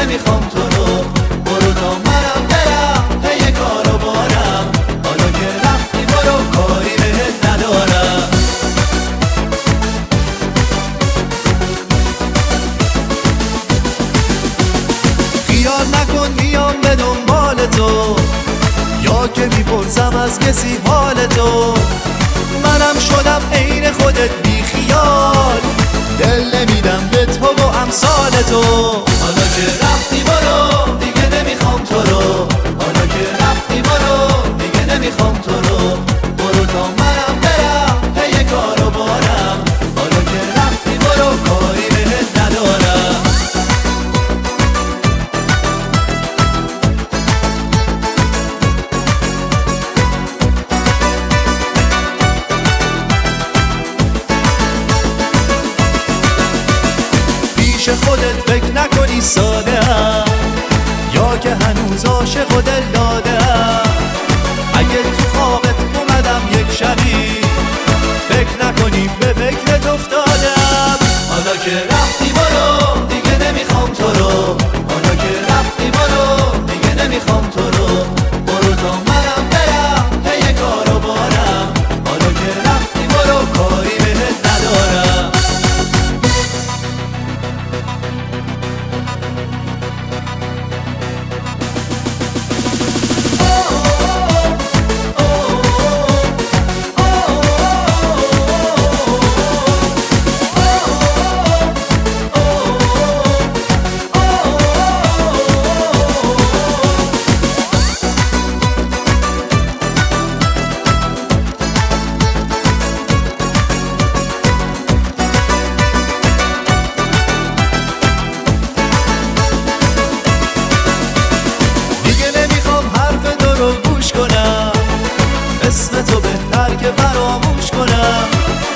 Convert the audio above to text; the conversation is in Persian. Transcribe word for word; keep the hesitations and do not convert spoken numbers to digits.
نمیخوام تو رو. برو تا منم برم پی کار و بارم، حالا که رفتی برو کاری بهت ندارم. خیال نکن میام به دنبال تو، یا که میپرسم از کسی حال تو. منم شدم عین خودت بی خیال، دل نمیدم به تو و امثال تو. حالا که رفتی برو دیگه نمیخوام تو رو، حالا که رفتی برو دیگه نمیخوام تو رو. برو تا منم برم پی کار و بارم، حالا که رفتی برو کاری بهت ندارم. خودت فکر نکنی ساده ام، یا که هنوز عاشق و دل داده ام. اگه تو خوابت اومدم یک شبی، فکر نکنی به فکرت افتادم. حالا که رفتی برو دیگه نمیخوام تو رو، حالا که رفتی برو دیگه نمیخوام تو رو. برو تا منم برم پی کار و بارم، حالا که رفتی برو کاری بهت ندارم. اسم تو بهتر که فراموش کنم.